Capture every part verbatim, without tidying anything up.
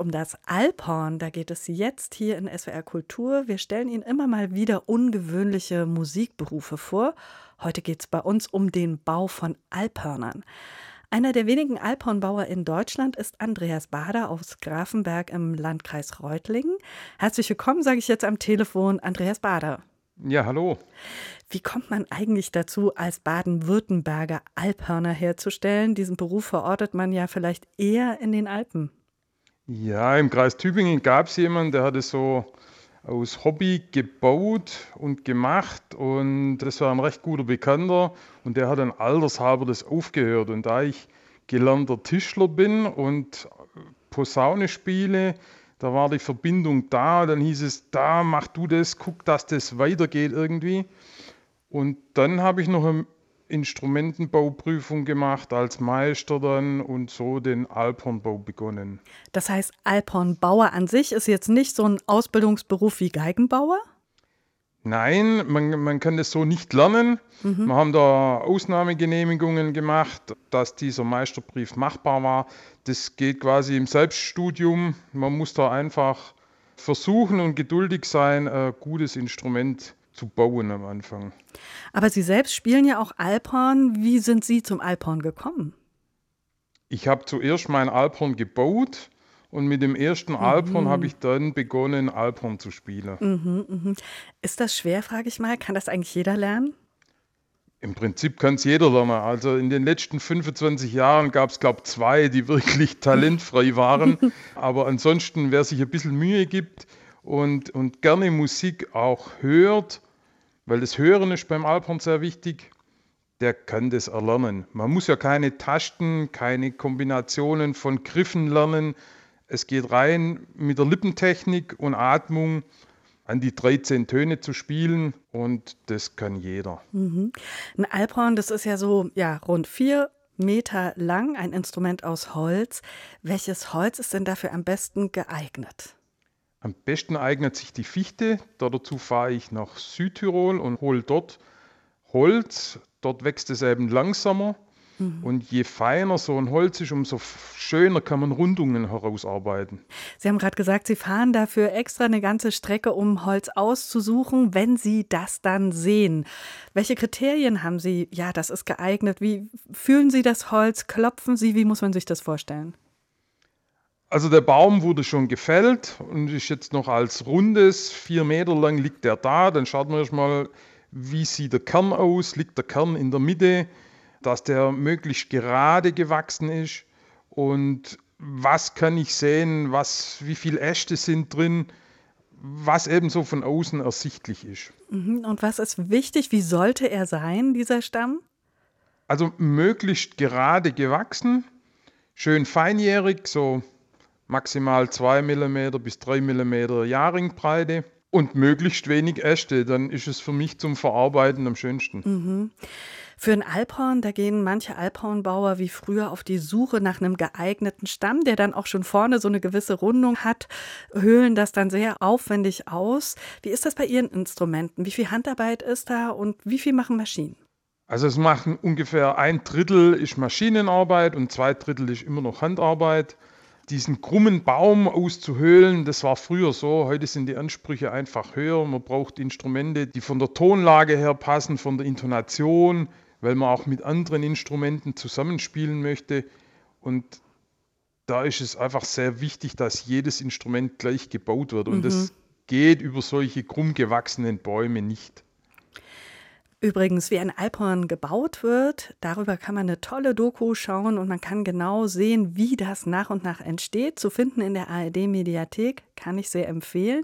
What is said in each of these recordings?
um das Alphorn. Da geht es jetzt hier in S W R Kultur. Wir stellen Ihnen immer mal wieder ungewöhnliche Musikberufe vor. Heute geht es bei uns um den Bau von Alphörnern. Einer der wenigen Alphornbauer in Deutschland ist Andreas Bader aus Grafenberg im Landkreis Reutlingen. Herzlich willkommen, sage ich jetzt am Telefon, Andreas Bader. Ja, hallo. Wie kommt man eigentlich dazu, als Baden-Württemberger Alphörner herzustellen? Diesen Beruf verortet man ja vielleicht eher in den Alpen. Ja, im Kreis Tübingen gab es jemanden, der hat es so aus Hobby gebaut und gemacht und das war ein recht guter Bekannter und der hat dann altershalber das aufgehört. Und da ich gelernter Tischler bin und Posaune spiele, da war die Verbindung da, dann hieß es, da mach du das, guck, dass das weitergeht irgendwie. Und dann habe ich noch eine Instrumentenbauprüfung gemacht als Meister dann und so den Alphornbau begonnen. Das heißt, Alphornbauer an sich ist jetzt nicht so ein Ausbildungsberuf wie Geigenbauer? Nein, man, man kann das so nicht lernen. Mhm. Wir haben da Ausnahmegenehmigungen gemacht, dass dieser Meisterbrief machbar war. Das geht quasi im Selbststudium. Man muss da einfach versuchen und geduldig sein, ein gutes Instrument zu bauen am Anfang. Aber Sie selbst spielen ja auch Alphorn. Wie sind Sie zum Alphorn gekommen? Ich habe zuerst mein Alphorn gebaut und mit dem ersten Mhm. Alphorn habe ich dann begonnen, Alphorn zu spielen. Mhm, mhm. Ist das schwer, frage ich mal? Kann das eigentlich jeder lernen? Im Prinzip kann es jeder lernen. Also in den letzten fünfundzwanzig Jahren gab es, glaube ich, zwei, die wirklich talentfrei waren. Aber ansonsten, wer sich ein bisschen Mühe gibt und, und gerne Musik auch hört, weil das Hören ist beim Alphorn sehr wichtig, der kann das erlernen. Man muss ja keine Tasten, keine Kombinationen von Griffen lernen. Es geht rein mit der Lippentechnik und Atmung an die dreizehn Töne zu spielen und das kann jeder. Mhm. Ein Alphorn, das ist ja so ja, rund vier Meter lang, ein Instrument aus Holz. Welches Holz ist denn dafür am besten geeignet? Am besten eignet sich die Fichte. Dazu fahre ich nach Südtirol und hole dort Holz. Dort wächst es eben langsamer. Mhm. Und je feiner so ein Holz ist, umso schöner kann man Rundungen herausarbeiten. Sie haben gerade gesagt, Sie fahren dafür extra eine ganze Strecke, um Holz auszusuchen, wenn Sie das dann sehen. Welche Kriterien haben Sie? Ja, das ist geeignet. Wie fühlen Sie das Holz? Klopfen Sie? Wie muss man sich das vorstellen? Also der Baum wurde schon gefällt und ist jetzt noch als rundes, vier Meter lang liegt der da. Dann schaut man erstmal, wie sieht der Kern aus? Liegt der Kern in der Mitte? Dass der möglichst gerade gewachsen ist und was kann ich sehen, was, wie viele Äste sind drin, was eben so von außen ersichtlich ist. Mhm. Und was ist wichtig? Wie sollte er sein, dieser Stamm? Also möglichst gerade gewachsen, schön feinjährig, so maximal zwei Millimeter bis drei Millimeter Jahringbreite und möglichst wenig Äste, dann ist es für mich zum Verarbeiten am schönsten. Mhm. Für ein Alphorn, da gehen manche Alphornbauer wie früher auf die Suche nach einem geeigneten Stamm, der dann auch schon vorne so eine gewisse Rundung hat, höhlen das dann sehr aufwendig aus. Wie ist das bei Ihren Instrumenten? Wie viel Handarbeit ist da und wie viel machen Maschinen? Also es machen ungefähr ein Drittel ist Maschinenarbeit und zwei Drittel ist immer noch Handarbeit. Diesen krummen Baum auszuhöhlen, das war früher so. Heute sind die Ansprüche einfach höher. Man braucht Instrumente, die von der Tonlage her passen, von der Intonation, weil man auch mit anderen Instrumenten zusammenspielen möchte. Und da ist es einfach sehr wichtig, dass jedes Instrument gleich gebaut wird. Und Mhm. das geht über solche krumm gewachsenen Bäume nicht. Übrigens, wie ein Alphorn gebaut wird, darüber kann man eine tolle Doku schauen und man kann genau sehen, wie das nach und nach entsteht. Zu finden in der A R D-Mediathek, kann ich sehr empfehlen.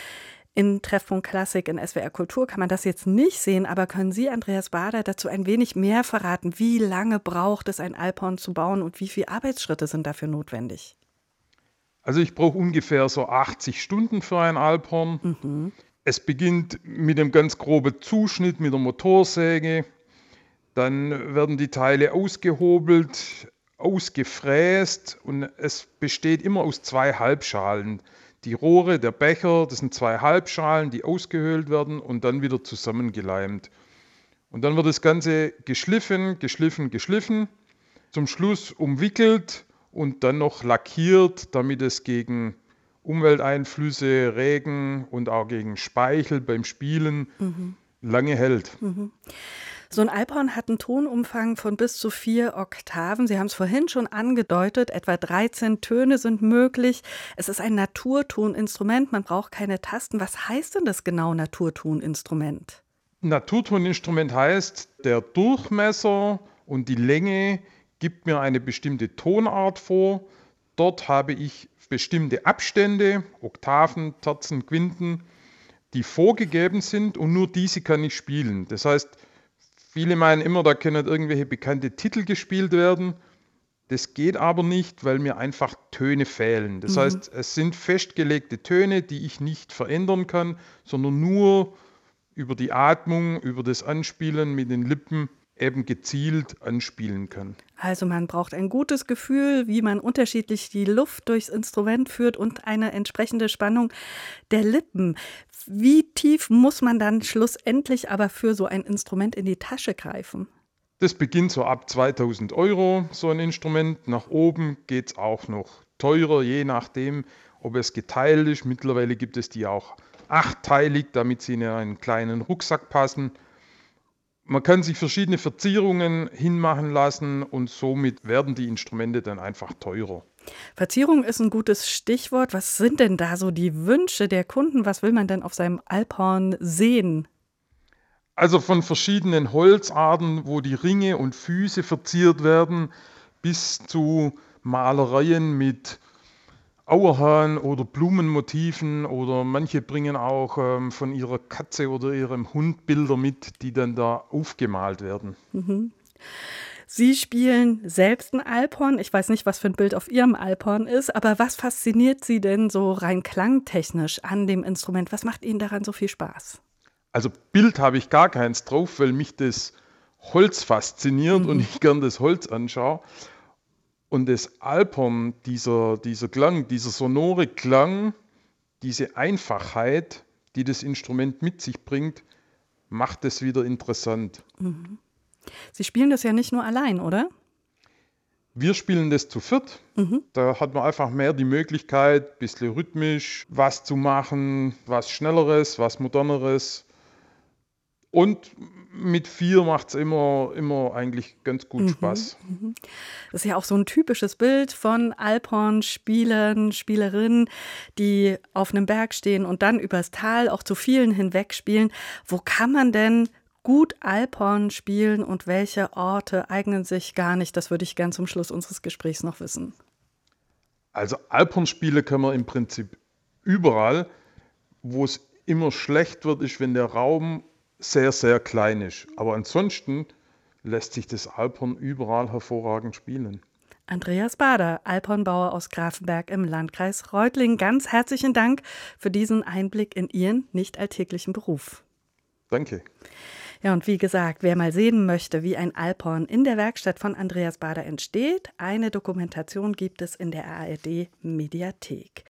In Treffpunkt Klassik in S W R Kultur kann man das jetzt nicht sehen, aber können Sie, Andreas Bader, dazu ein wenig mehr verraten? Wie lange braucht es, ein Alphorn zu bauen und wie viele Arbeitsschritte sind dafür notwendig? Also ich brauche ungefähr so achtzig Stunden für ein Alphorn. Mhm. Es beginnt mit dem ganz groben Zuschnitt mit der Motorsäge. Dann werden die Teile ausgehobelt, ausgefräst und es besteht immer aus zwei Halbschalen. Die Rohre, der Becher, das sind zwei Halbschalen, die ausgehöhlt werden und dann wieder zusammengeleimt. Und dann wird das Ganze geschliffen, geschliffen, geschliffen, zum Schluss umwickelt und dann noch lackiert, damit es gegen Umwelteinflüsse, Regen und auch gegen Speichel beim Spielen mhm. lange hält. Mhm. So ein Alphorn hat einen Tonumfang von bis zu vier Oktaven. Sie haben es vorhin schon angedeutet, etwa dreizehn Töne sind möglich. Es ist ein Naturtoninstrument, man braucht keine Tasten. Was heißt denn das genau, Naturtoninstrument? Naturtoninstrument heißt, der Durchmesser und die Länge gibt mir eine bestimmte Tonart vor. Dort habe ich bestimmte Abstände, Oktaven, Terzen, Quinten, die vorgegeben sind und nur diese kann ich spielen. Das heißt, viele meinen immer, da können irgendwelche bekannte Titel gespielt werden. Das geht aber nicht, weil mir einfach Töne fehlen. Das mhm. heißt, es sind festgelegte Töne, die ich nicht verändern kann, sondern nur über die Atmung, über das Anspielen mit den Lippen eben gezielt anspielen kann. Also man braucht ein gutes Gefühl, wie man unterschiedlich die Luft durchs Instrument führt und eine entsprechende Spannung der Lippen. Wie tief muss man dann schlussendlich aber für so ein Instrument in die Tasche greifen? Das beginnt so ab zweitausend Euro, so ein Instrument. Nach oben geht es auch noch teurer, je nachdem, ob es geteilt ist. Mittlerweile gibt es die auch achtteilig, damit sie in einen kleinen Rucksack passen. Man kann sich verschiedene Verzierungen hinmachen lassen und somit werden die Instrumente dann einfach teurer. Verzierung ist ein gutes Stichwort. Was sind denn da so die Wünsche der Kunden? Was will man denn auf seinem Alphorn sehen? Also von verschiedenen Holzarten, wo die Ringe und Füße verziert werden, bis zu Malereien mit Auerhahn oder Blumenmotiven oder manche bringen auch ähm, von ihrer Katze oder ihrem Hund Bilder mit, die dann da aufgemalt werden. Mhm. Sie spielen selbst ein Alphorn. Ich weiß nicht, was für ein Bild auf Ihrem Alphorn ist, aber was fasziniert Sie denn so rein klangtechnisch an dem Instrument? Was macht Ihnen daran so viel Spaß? Also Bild habe ich gar keins drauf, weil mich das Holz fasziniert mhm. und ich gern das Holz anschaue. Und das Alphorn, dieser, dieser Klang, dieser sonore Klang, diese Einfachheit, die das Instrument mit sich bringt, macht es wieder interessant. Mhm. Sie spielen das ja nicht nur allein, oder? Wir spielen das zu viert. Mhm. Da hat man einfach mehr die Möglichkeit, ein bisschen rhythmisch was zu machen, was Schnelleres, was Moderneres. Und mit vier macht es immer, immer eigentlich ganz gut mhm, Spaß. Mhm. Das ist ja auch so ein typisches Bild von Alphorn-Spielern, Spielerinnen, die auf einem Berg stehen und dann übers Tal auch zu vielen hinweg spielen. Wo kann man denn gut Alphorn spielen und welche Orte eignen sich gar nicht? Das würde ich gern zum Schluss unseres Gesprächs noch wissen. Also Alphorn-Spiele kann man im Prinzip überall. Wo es immer schlecht wird, ist, wenn der Raum sehr, sehr klein ist. Aber ansonsten lässt sich das Alphorn überall hervorragend spielen. Andreas Bader, Alphornbauer aus Grafenberg im Landkreis Reutlingen. Ganz herzlichen Dank für diesen Einblick in Ihren nicht alltäglichen Beruf. Danke. Ja, und wie gesagt, wer mal sehen möchte, wie ein Alphorn in der Werkstatt von Andreas Bader entsteht, eine Dokumentation gibt es in der A R D-Mediathek.